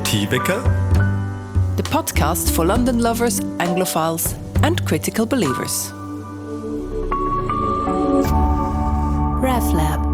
Motivwecker, The podcast for London lovers, Anglophiles and critical believers. RevLab.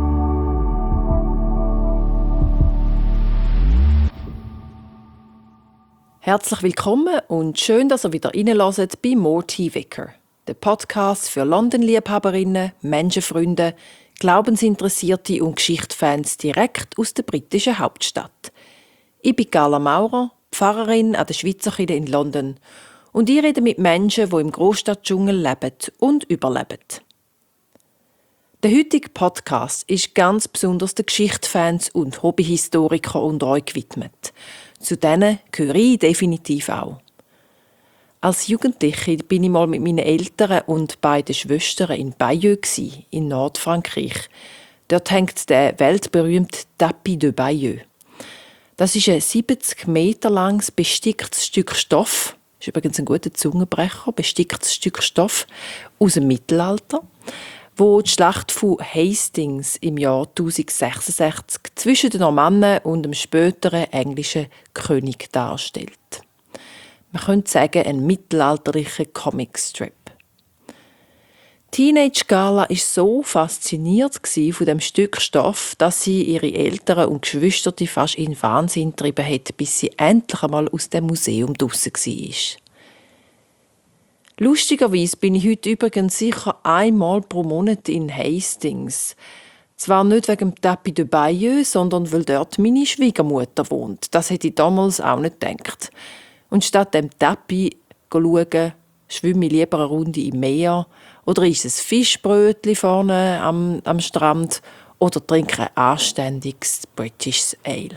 Herzlich willkommen und schön, dass ihr wieder reinhört bei Motivwecker, der Podcast für London-Liebhaberinnen, Menschenfreunde, Glaubensinteressierte und Geschichtsfans direkt aus der britischen Hauptstadt. Ich bin Carla Maurer, Pfarrerin an der Schweizerkirche in London und ich rede mit Menschen, die im Großstadtdschungel leben und überleben. Der heutige Podcast ist ganz besonders den Geschichtsfans und Hobbyhistorikern unter euch gewidmet. Zu denen gehöre ich definitiv auch. Als Jugendliche bin ich mal mit meinen Eltern und beiden Schwestern in Bayeux in Nordfrankreich. Dort hängt der weltberühmte Tapis de Bayeux. Das ist ein 70 Meter langes besticktes Stück Stoff. Das ist übrigens ein guter Zungenbrecher. Besticktes Stück Stoff aus dem Mittelalter, wo die Schlacht von Hastings im Jahr 1066 zwischen den Normannen und dem späteren englischen König darstellt. Man könnte sagen, ein mittelalterlicher Comicstrip. Teenage Carla war so fasziniert von dem Stück Stoff, dass sie ihre Eltern und Geschwister fast in Wahnsinn getrieben hat, bis sie endlich einmal aus dem Museum draussen war. Lustigerweise bin ich heute übrigens sicher einmal pro Monat in Hastings. Zwar nicht wegen dem Tapis de Bayeux, sondern weil dort meine Schwiegermutter wohnt. Das hätte ich damals auch nicht gedacht. Und statt dem Tapis schauen, schwimme ich lieber eine Runde im Meer oder esse ein Fischbrötchen vorne am Strand oder trinke ein anständiges British Ale.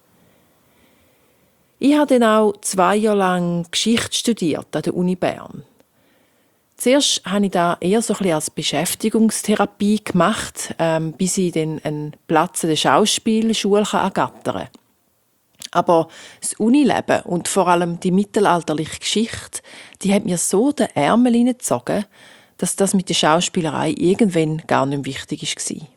Ich habe dann auch 2 Jahre lang Geschichte studiert an der Uni Bern. Zuerst habe ich das eher so ein bisschen als Beschäftigungstherapie gemacht, bis ich dann einen Platz in der Schauspielschule ergattern kann. Aber das Unileben und vor allem die mittelalterliche Geschichte, die hat mir so den Ärmel hineingezogen, dass das mit der Schauspielerei irgendwann gar nicht mehr wichtig war.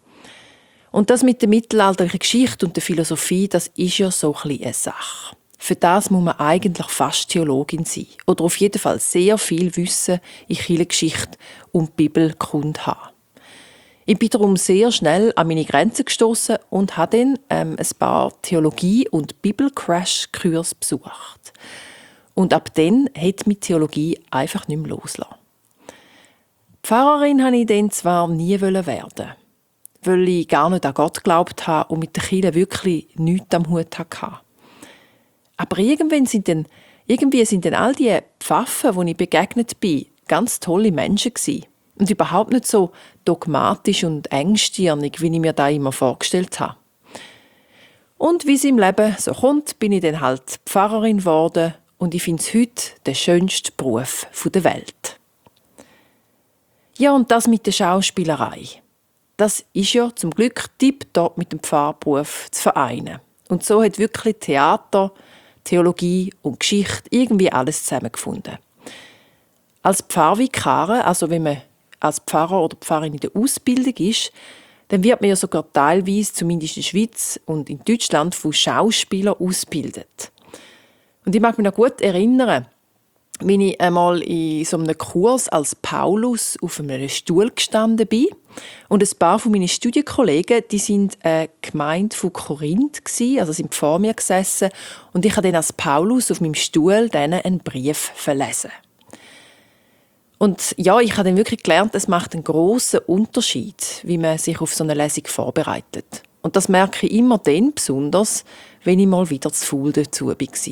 Und das mit der mittelalterlichen Geschichte und der Philosophie, das ist ja so ein bisschen eine Sache. Für das muss man eigentlich fast Theologin sein oder auf jeden Fall sehr viel Wissen in Kirchengeschichte und Bibelkunde haben. Ich bin darum sehr schnell an meine Grenzen gestoßen und habe dann ein paar Theologie- und Bibelcrash-Kurse besucht. Und ab dann hat mich Theologie einfach nicht mehr losgelassen. Pfarrerin wollte ich dann zwar nie werden, weil ich gar nicht an Gott geglaubt habe und mit der Kirche wirklich nichts am Hut hatte. Aber irgendwie sind dann all die Pfaffen, denen ich begegnet bin, ganz tolle Menschen gewesen. Und überhaupt nicht so dogmatisch und engstirnig, wie ich mir da immer vorgestellt habe. Und wie es im Leben so kommt, bin ich dann halt Pfarrerin geworden und ich finde es heute den schönsten Beruf der Welt. Ja, und das mit der Schauspielerei. Das ist ja zum Glück tipptopp mit dem Pfarrberuf zu vereinen. Und so hat wirklich Theater, Theologie und Geschichte irgendwie alles zusammengefunden. Als Pfarrvikare, also wenn man als Pfarrer oder Pfarrerin in der Ausbildung ist, dann wird man ja sogar teilweise, zumindest in der Schweiz und in Deutschland, von Schauspielern ausgebildet. Und ich mag mich noch gut erinnern, wenn ich einmal in so einem Kurs als Paulus auf einem Stuhl gestanden bin und ein paar von meinen Studienkollegen, die sind eine Gemeinde von Korinth gsi, also sind vor mir gesessen und ich habe dann als Paulus auf meinem Stuhl denen einen Brief verlesen. Und ja, ich habe dann wirklich gelernt, es macht einen grossen Unterschied, wie man sich auf so eine Lesung vorbereitet. Und das merke ich immer dann besonders, wenn ich mal wieder zu faul dazu war.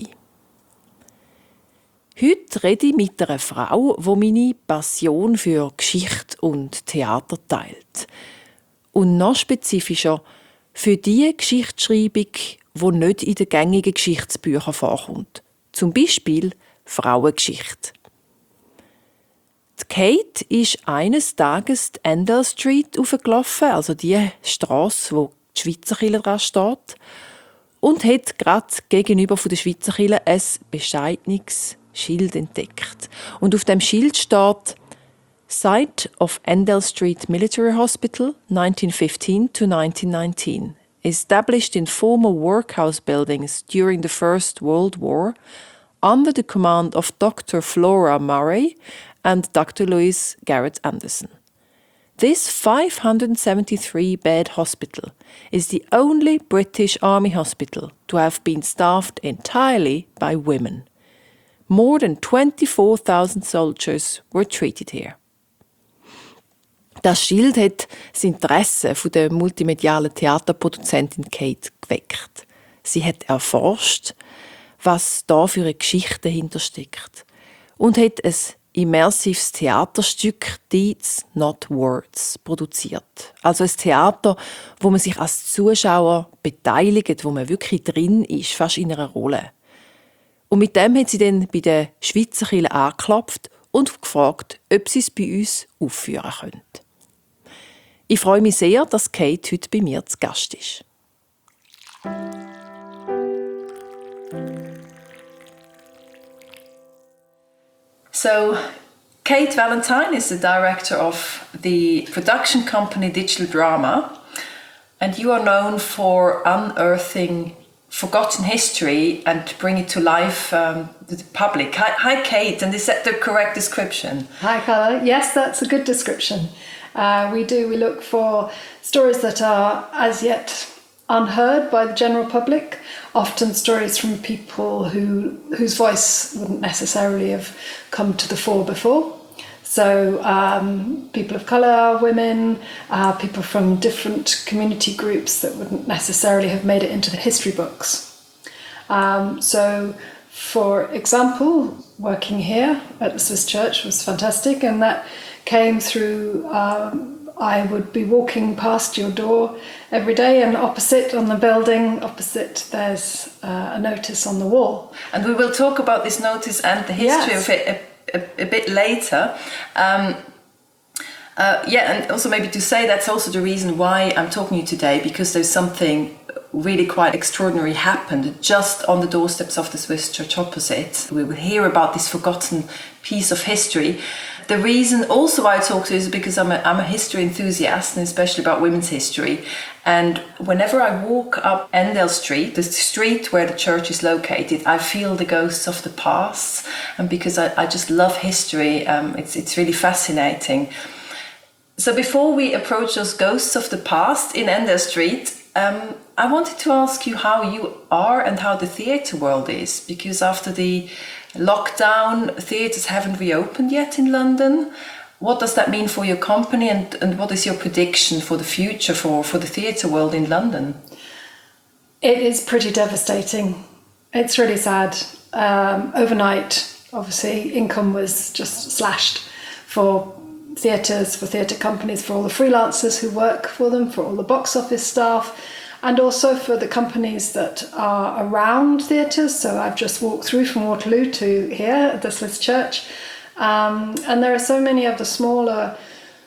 Heute rede ich mit einer Frau, die meine Passion für Geschichte und Theater teilt. Und noch spezifischer für die Geschichtsschreibung, die nicht in den gängigen Geschichtsbüchern vorkommt. Zum Beispiel Frauengeschichte. Die Kate ist eines Tages die Endell Street hochgelaufen, also die Strasse, wo die Schweizerkirche dran steht, und hat gerade gegenüber der Schweizerkirche ein bescheidenes Schild entdeckt. Und auf dem Schild steht «Site of Endell Street Military Hospital, 1915 to 1919. established in former workhouse buildings during the First World War under the command of Dr. Flora Murray and Dr. Louis Garrett Anderson. This 573-bed hospital is the only British Army hospital to have been staffed entirely by women. More than 24,000 soldiers were treated here. Das Schild hat das Interesse der multimedialen Theaterproduzentin Kate geweckt. Sie hat erforscht, was da für eine Geschichte dahinter steckt und hat ein immersives Theaterstück Deeds, Not Words produziert. Also ein Theater, wo man sich als Zuschauer beteiligt, wo man wirklich drin ist, fast in einer Rolle. Und mit dem hat sie dann bei der Schweizer Kirche angeklopft und gefragt, ob sie es bei uns aufführen können. Ich freue mich sehr, dass Kate heute bei mir zu Gast ist. So, Kate Valentine is the director of the production company Digital Drama, and you are known for unearthing forgotten history and bring it to life to the public. Hi, Kate, and is that the correct description? Hi, Carla. Yes, that's a good description. We look for stories that are as yet unheard by the general public, often stories from people whose voice wouldn't necessarily have come to the fore before. So people of colour, women, people from different community groups that wouldn't necessarily have made it into the history books. So, for example, working here at the Swiss Church was fantastic, and that came through I would be walking past your door every day, and opposite on the building, there's a notice on the wall. And we will talk about this notice and the history of it a bit later. And also maybe to say that's also the reason why I'm talking to you today, because there's something really quite extraordinary happened just on the doorsteps of the Swiss Church opposite. We will hear about this forgotten piece of history. The reason also why I talk to you is because I'm a history enthusiast, and especially about women's history. And whenever I walk up Endell Street, the street where the church is located, I feel the ghosts of the past. And because I just love history, it's really fascinating. So before we approach those ghosts of the past in Endell Street, I wanted to ask you how you are and how the theatre world is, because after the lockdown, theatres haven't reopened yet in London. What does that mean for your company, and what is your prediction for the future for the theatre world in London? It is pretty devastating. It's really sad. Overnight, obviously, income was just slashed for theatres, for theatre companies, for all the freelancers who work for them, for all the box office staff, and also for the companies that are around theatres. So I've just walked through from Waterloo to here at the Swiss Church, and there are so many of the smaller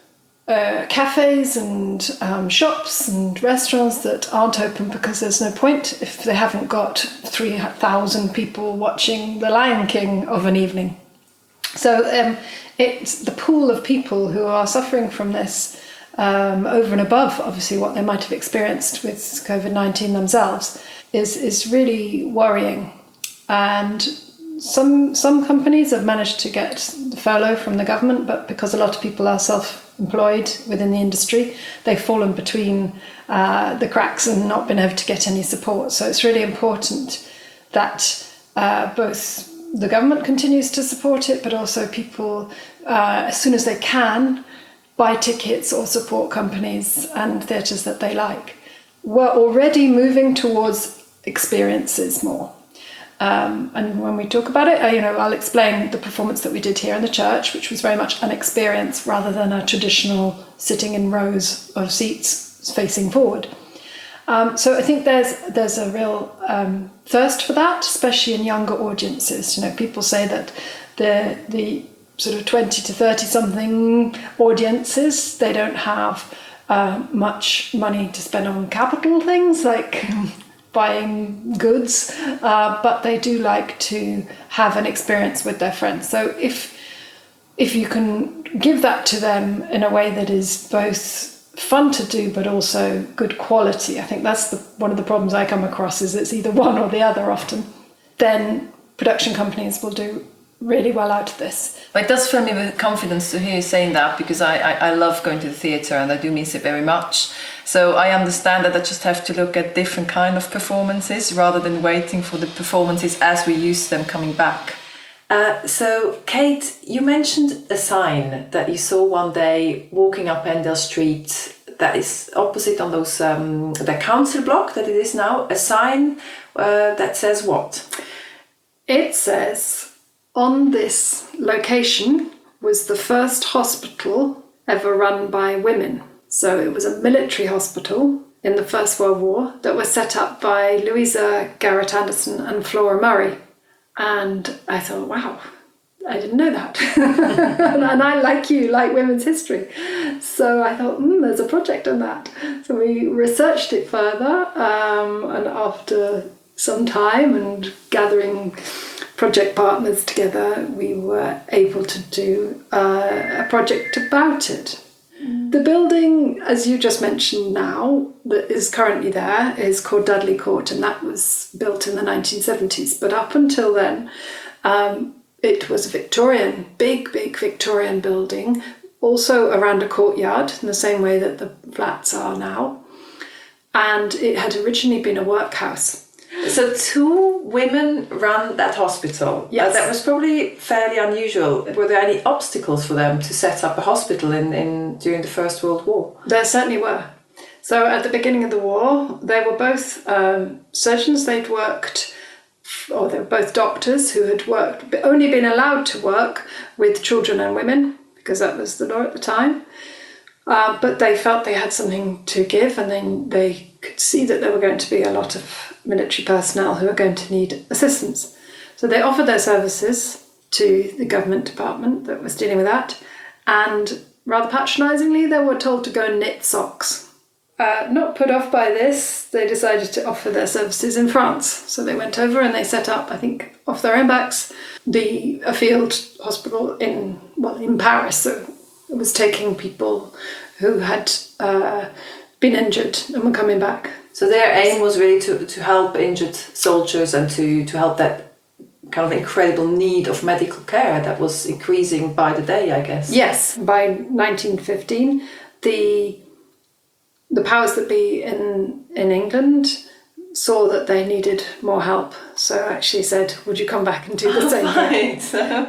cafes and shops and restaurants that aren't open because there's no point if they haven't got 3,000 people watching The Lion King of an evening. So it's the pool of people who are suffering from this over and above, obviously, what they might have experienced with COVID-19 themselves is really worrying. And some companies have managed to get the furlough from the government, but because a lot of people are self-employed within the industry, they've fallen between the cracks and not been able to get any support. So it's really important that both the government continues to support it, but also people, as soon as they can, buy tickets or support companies and theatres that they like. We're already moving towards experiences more. And when we talk about it, I'll explain the performance that we did here in the church, which was very much an experience rather than a traditional sitting in rows of seats facing forward. So I think there's a real thirst for that, especially in younger audiences. People say that the sort of 20 to 30 something audiences, they don't have much money to spend on capital things like buying goods, but they do like to have an experience with their friends. So if you can give that to them in a way that is both fun to do, but also good quality. I think that's one of the problems I come across, is it's either one or the other often. Then production companies will do really well out of this. But it does fill me with confidence to hear you saying that, because I love going to the theatre and I do miss it very much. So I understand that I just have to look at different kind of performances rather than waiting for the performances as we use them coming back. So Kate, you mentioned a sign that you saw one day walking up Endell Street that is opposite on those the council block that it is now, a sign that says what? It says, on this location was the first hospital ever run by women. So it was a military hospital in the First World War that was set up by Louisa Garrett Anderson and Flora Murray. And I thought, wow, I didn't know that. And I, like you, like women's history. So I thought, there's a project on that. So we researched it further, and after some time and gathering project partners together, we were able to do a project about it. The building, as you just mentioned now, that is currently there is called Dudley Court, and that was built in the 1970s. But up until then, it was a Victorian, big Victorian building, also around a courtyard in the same way that the flats are now. And it had originally been a workhouse. So 2 women ran that hospital. Yes. That was probably fairly unusual. Were there any obstacles for them to set up a hospital during the First World War? There certainly were. So at the beginning of the war, they were both surgeons. They were both doctors who had only been allowed to work with children and women, because that was the law at the time. But they felt they had something to give, and then they could see that there were going to be a lot of military personnel who were going to need assistance. So they offered their services to the government department that was dealing with that, and rather patronisingly, they were told to go and knit socks. Not put off by this, they decided to offer their services in France. So they went over and they set up, I think, off their own backs, a field hospital in Paris. So it was taking people who had been injured and were coming back. So their aim was really to help injured soldiers and to help that kind of incredible need of medical care that was increasing by the day, I guess. Yes, by 1915, the powers that be in England saw that they needed more help, so actually said, would you come back and do the same thing?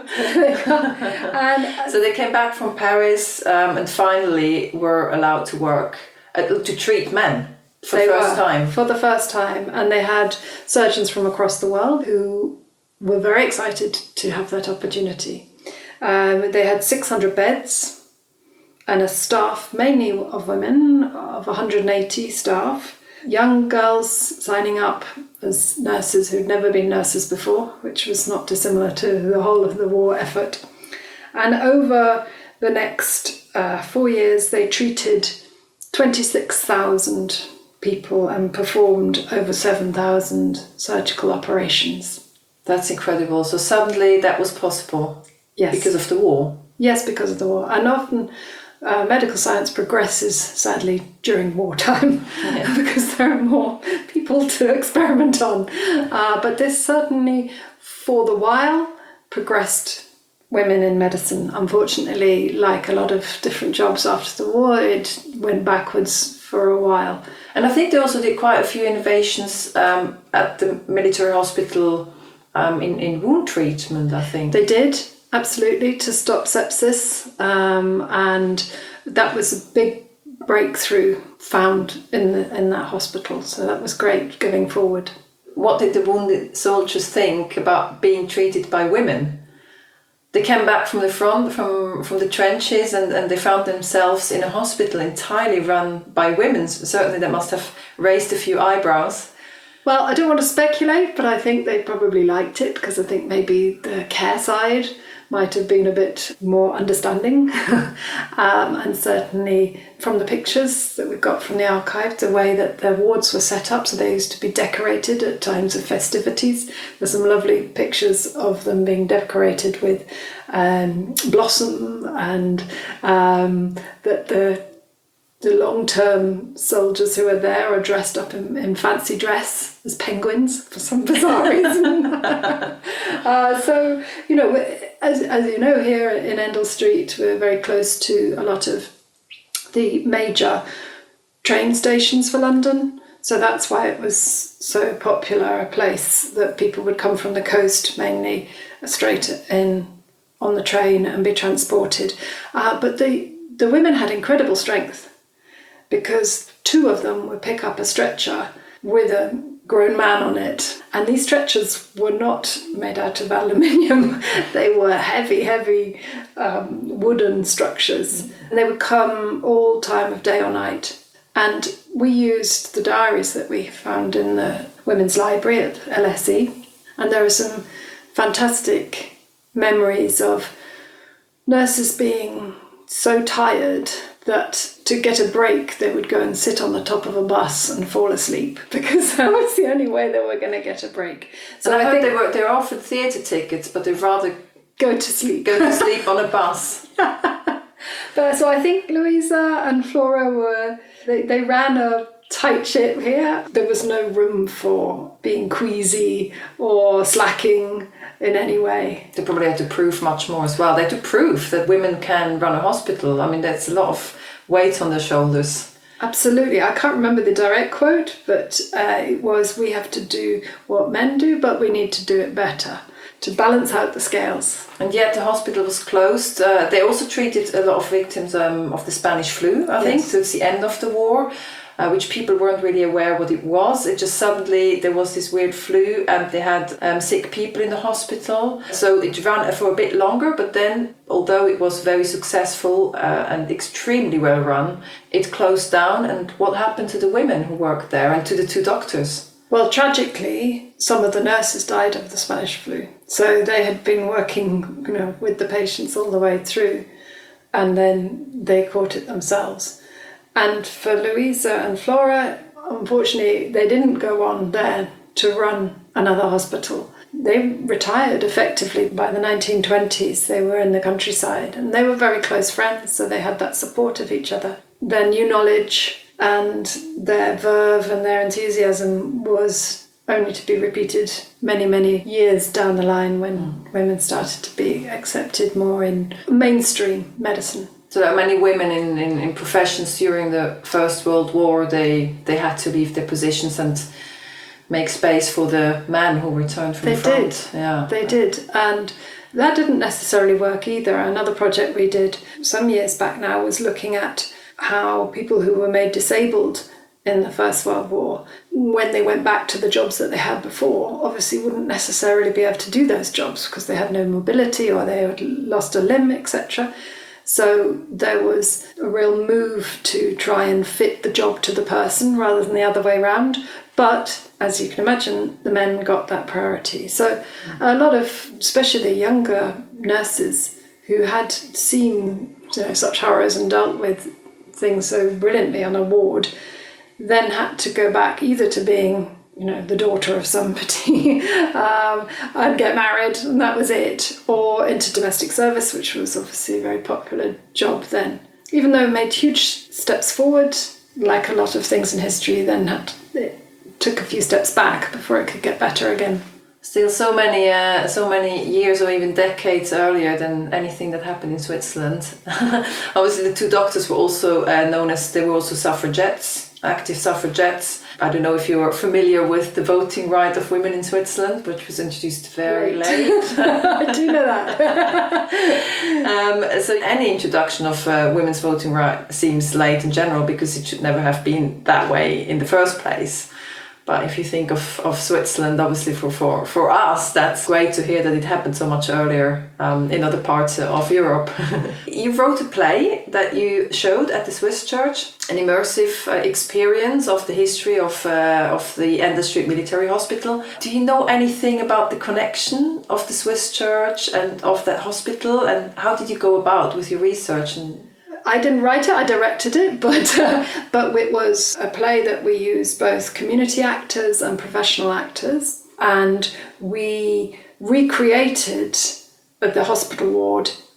So they came back from Paris and finally were allowed to work, to treat men for the first time. And they had surgeons from across the world who were very excited to have that opportunity. They had 600 beds and a staff, mainly of women, of 180 staff. Young girls signing up as nurses who'd never been nurses before, which was not dissimilar to the whole of the war effort. And over the next 4 years, they treated 26,000 people and performed over 7,000 surgical operations. That's incredible. So suddenly that was possible. Yes. Because of the war. Yes, because of the war. And often medical science progresses, sadly, during wartime, because there are more people to experiment on. But this certainly, for the while, progressed women in medicine. Unfortunately, like a lot of different jobs after the war, it went backwards for a while. And I think they also did quite a few innovations at the military hospital in wound treatment, I think. They did, absolutely, to stop sepsis. And that was a big breakthrough found in that hospital. So that was great going forward. What did the wounded soldiers think about being treated by women? They came back from the front, from the trenches, and they found themselves in a hospital entirely run by women. Certainly that must have raised a few eyebrows. Well, I don't want to speculate, but I think they probably liked it, because I think maybe the care side might have been a bit more understanding. And certainly from the pictures that we've got from the archive, the way that their wards were set up, so they used to be decorated at times of festivities. There's some lovely pictures of them being decorated with blossom, and that the long-term soldiers who are there are dressed up in fancy dress as penguins for some bizarre reason. So, you know, as you know, here in Endell Street, we're very close to a lot of the major train stations for London. So that's why it was so popular, a place that people would come from the coast, mainly straight in on the train and be transported. But the women had incredible strength, because 2 of them would pick up a stretcher with a grown man on it. And these stretchers were not made out of aluminium. They were heavy wooden structures. And they would come all time of day or night. And we used the diaries that we found in the Women's Library at LSE. And there are some fantastic memories of nurses being so tired that to get a break they would go and sit on the top of a bus and fall asleep, because that was the only way they were going to get a break. So I think they were offered theatre tickets, but they'd rather go to sleep on a bus. But so I think Louisa and Flora they ran a tight ship here. There was no room for being queasy or slacking in any way. They probably had to prove much more as well. They had to prove that women can run a hospital. I mean, that's a lot of weight on their shoulders. Absolutely. I can't remember the direct quote, but it was, we have to do what men do, but we need to do it better to balance out the scales. And yet the hospital was closed. They also treated a lot of victims of the Spanish flu, I think. So it's the end of the war, which people weren't really aware what it was. It just suddenly, there was this weird flu and they had sick people in the hospital. So it ran for a bit longer, but then, although it was very successful and extremely well run, it closed down. And what happened to the women who worked there and to the 2 doctors? Well, tragically, some of the nurses died of the Spanish flu. So they had been working, you know, with the patients all the way through, and then they caught it themselves. And for Louisa and Flora, unfortunately, they didn't go on there to run another hospital. They retired effectively by the 1920s. They were in the countryside and they were very close friends, so they had that support of each other. Their new knowledge and their verve and their enthusiasm was only to be repeated many, many years down the line when women started to be accepted more in mainstream medicine. So there are many women in professions during the First World War. They had to leave their positions and make space for the men who returned from the front. They did. And that didn't necessarily work either. Another project we did some years back now was looking at how people who were made disabled in the First World War, when they went back to the jobs that they had before, obviously wouldn't necessarily be able to do those jobs because they had no mobility or they had lost a limb, etc. So there was a real move to try and fit the job to the person rather than the other way around. But as you can imagine, the men got that priority. So a lot of, especially the younger nurses who had seen such horrors and dealt with things so brilliantly on a ward, then had to go back either to being, the daughter of somebody and get married and that was it, or into domestic service, which was obviously a very popular job then. Even though it made huge steps forward, like a lot of things in history, then it took a few steps back before it could get better again. Still so many years or even decades earlier than anything that happened in Switzerland. Obviously the 2 doctors were also known as, they were also suffragettes, active suffragettes. I don't know if you are familiar with the voting right of women in Switzerland, which was introduced very late. I do know that. So any introduction of women's voting right seems late in general because it should never have been that way in the first place. But if you think of Switzerland, obviously for us, that's great to hear that it happened so much earlier in other parts of Europe. You wrote a play that you showed at the Swiss Church, an immersive experience of the history of the Endell Street Military Hospital. Do you know anything about the connection of the Swiss Church and of that hospital? And how did you go about with your research? I didn't write it, I directed it, but it was a play that we used both community actors and professional actors, and we recreated the hospital ward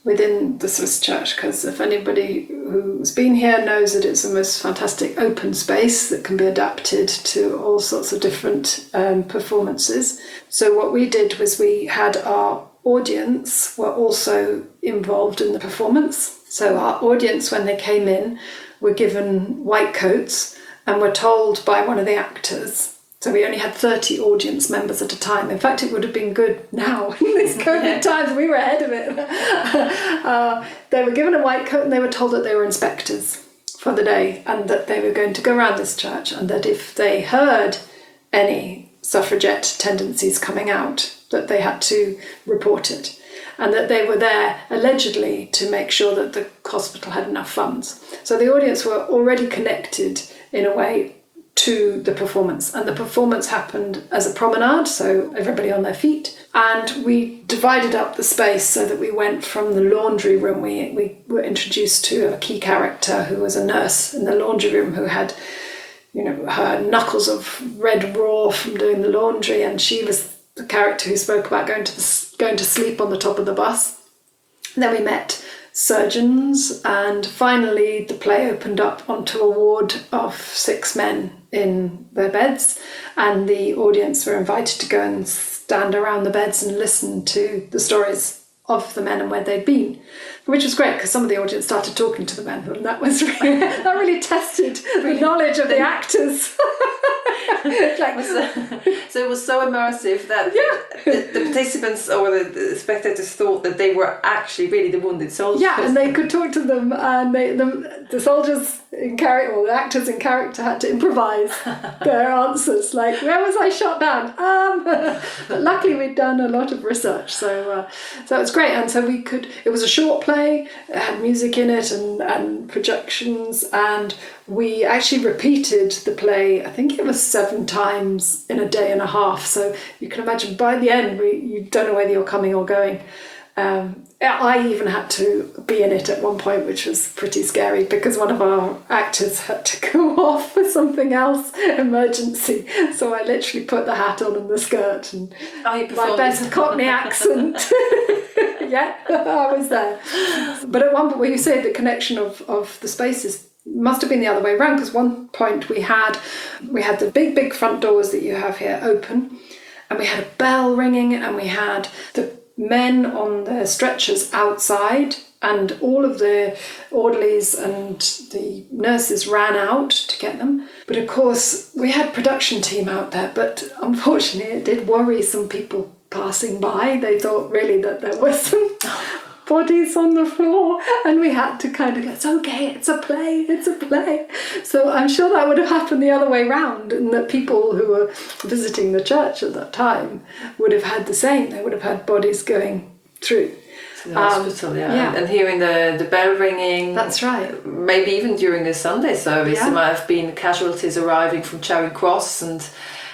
within the Swiss church, because if anybody who's been here knows that it's the most fantastic open space that can be adapted to all sorts of different performances. So what we did was we had our audience were also involved in the performance. So our audience, when they came in, were given white coats and were told by one of the actors. So we only had 30 audience members at a time. In fact, it would have been good now in these COVID times. We were ahead of it. They were given a white coat and they were told that they were inspectors for the day and that they were going to go around this church, and that if they heard any suffragette tendencies coming out, that they had to report it, and that they were there allegedly to make sure that the hospital had enough funds. So the audience were already connected in a way to the performance, and the performance happened as a promenade, so everybody on their feet, and we divided up the space so that we went from the laundry room. We were introduced to a key character who was a nurse in the laundry room who had, you know, her knuckles of red raw from doing the laundry, and she was the character who spoke about going to sleep on the top of the bus. And then we met surgeons, and finally the play opened up onto a ward of 6 men in their beds, and the audience were invited to go and stand around the beds and listen to the stories of the men and where they'd been, which was great because some of the audience started talking to the men, and that was really, that really tested the knowledge of the actors. So it was so immersive that the participants or the spectators thought that they were actually really the wounded soldiers. Yeah, and they could talk to them, and the soldiers in character, or the actors in character, had to improvise their answers. Like, where was I shot down? But luckily we'd done a lot of research, so it was great. And so we could. It was a short play. It had music in it and projections, and we actually repeated the play. I think it was 7 times in a day and a half. So you can imagine by the end, you don't know whether you're coming or going. I even had to be in it at one point, which was pretty scary because one of our actors had to go off for something else, emergency. So I literally put the hat on and the skirt and my best Cockney accent. Yeah, I was there. But at one point, when you say the connection of the spaces, must have been the other way around, because one point we had the big front doors that you have here open, and we had a bell ringing, and we had the men on the stretchers outside, and all of the orderlies and the nurses ran out to get them. But of course we had production team out there, but unfortunately it did worry some people passing by. They thought really that there were some bodies on the floor, and we had to kind of go, it's okay, it's a play. So I'm sure that would have happened the other way round, and that people who were visiting the church at that time would have had the same. They would have had bodies going through to the hospital, and hearing the bell ringing. That's right. Maybe even during a Sunday service, there might have been casualties arriving from Charing Cross, and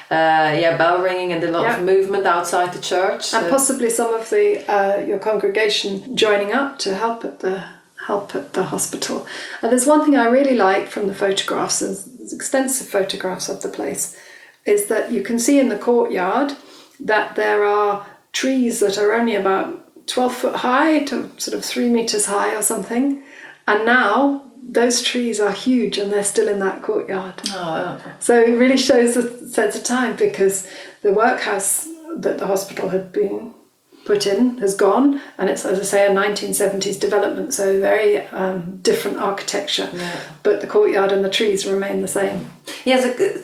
bell ringing and a lot of movement outside the church, and possibly some of the your congregation joining up to help at the hospital. And there's one thing I really like from the photographs. There's extensive photographs of the place. Is that you can see in the courtyard that there are trees that are only about 12 foot high to sort of 3 meters high or something, and now those trees are huge and they're still in that courtyard. So it really shows the sense of time, because the workhouse that the hospital had been put in has gone, and it's, as I say, a 1970s development, so very different architecture, but the courtyard and the trees remain the same. Yes,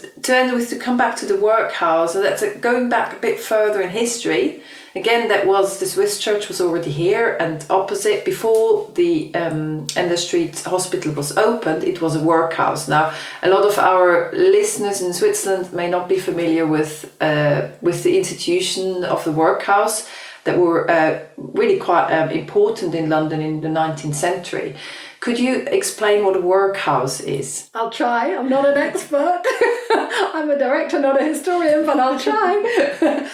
to come back to the workhouse, so that's going back a bit further in history. Again, that was the Swiss church was already here, and opposite, before the Ender Street Hospital was opened, it was a workhouse. Now, a lot of our listeners in Switzerland may not be familiar with the institution of the workhouse that were really quite important in London in the 19th century. Could you explain what a workhouse is? I'll try. I'm not an expert. I'm a director, not a historian, but I'll try.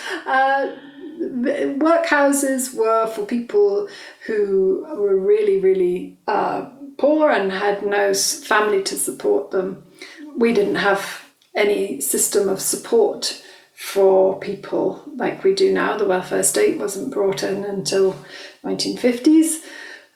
Workhouses were for people who were really, really poor and had no family to support them. We didn't have any system of support for people like we do now. The welfare state wasn't brought in until 1950s.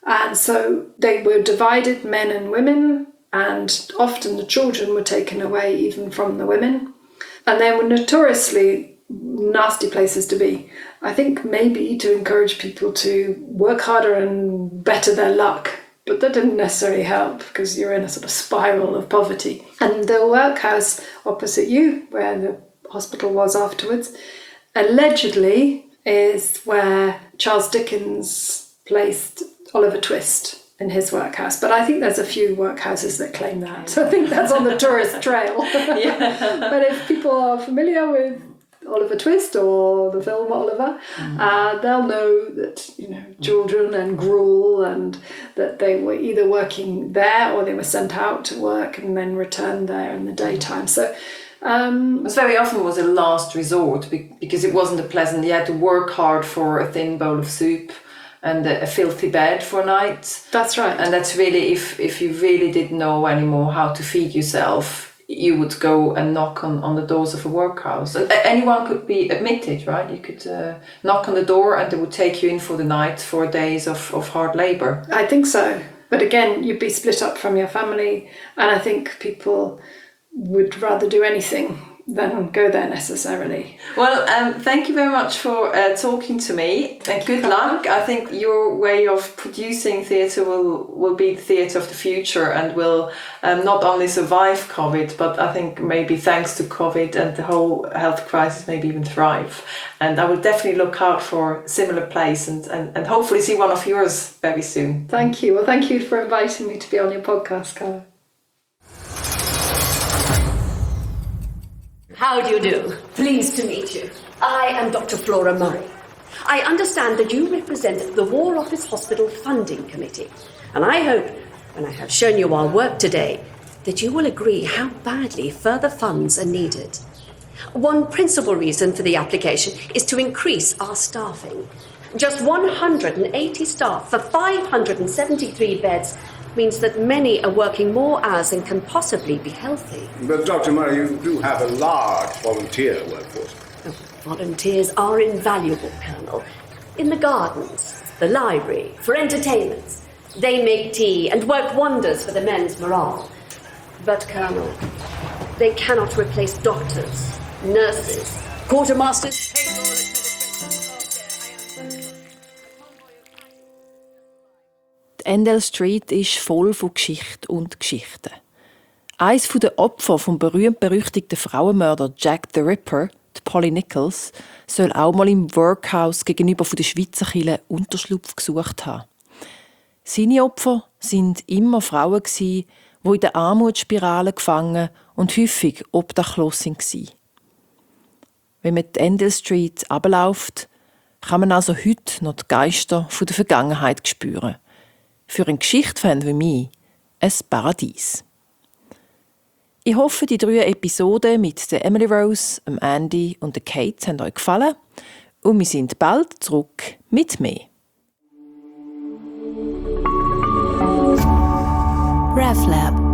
And so they were divided, men and women, and often the children were taken away even from the women. And they were notoriously nasty places to be. I think maybe to encourage people to work harder and better their luck. But that didn't necessarily help because you're in a sort of spiral of poverty. And the workhouse opposite you, where the hospital was afterwards, allegedly is where Charles Dickens placed Oliver Twist in his workhouse. But I think there's a few workhouses that claim that. So I think that's on the tourist trail. But if people are familiar with Oliver Twist or the film Oliver, they'll know that, children and gruel, and that they were either working there or they were sent out to work and then returned there in the daytime. So it very often was a last resort because it wasn't a pleasant. You had to work hard for a thin bowl of soup and a filthy bed for a night. That's right. And that's really, if you really didn't know anymore how to feed yourself, you would go and knock on the doors of a workhouse. Anyone could be admitted, right? You could knock on the door and they would take you in for the night for days of hard labour. I think so. But again, you'd be split up from your family, and I think people would rather do anything than go there necessarily. Well, thank you very much for talking to me, and good luck. I think your way of producing theatre will be the theatre of the future and will not only survive COVID, but I think maybe thanks to COVID and the whole health crisis, maybe even thrive. And I will definitely look out for a similar place and hopefully see one of yours very soon. Thank you. Well, thank you for inviting me to be on your podcast, Cara. How do you do? Pleased to meet you. I am Dr. Flora Murray. I understand that you represent the War Office Hospital Funding Committee, and I hope, when I have shown you our work today, that you will agree how badly further funds are needed. One principal reason for the application is to increase our staffing. Just 180 staff for 573 beds means that many are working more hours than can possibly be healthy. But Dr. Murray, you do have a large volunteer workforce. Volunteers are invaluable, Colonel. In the gardens, the library, for entertainments. They make tea and work wonders for the men's morale. But, Colonel, they cannot replace doctors, nurses, quartermasters, Endell Street ist voll von Geschichte und Geschichten. Eines der Opfer vom berühmt-berüchtigten Frauenmörder Jack the Ripper, die Polly Nichols, soll auch mal im Workhouse gegenüber der Schweizer Kirche Unterschlupf gesucht haben. Seine Opfer sind immer Frauen, die in der Armutsspirale gefangen und häufig obdachlos waren. Wenn man die Endell Street runterläuft, kann man also heute noch die Geister der Vergangenheit spüren. Für einen Geschichtsfan wie mich ein Paradies. Ich hoffe, die 3 Episoden mit der Emily Rose, dem Andy und der Kate haben euch gefallen. Und wir sind bald zurück mit mehr. RefLab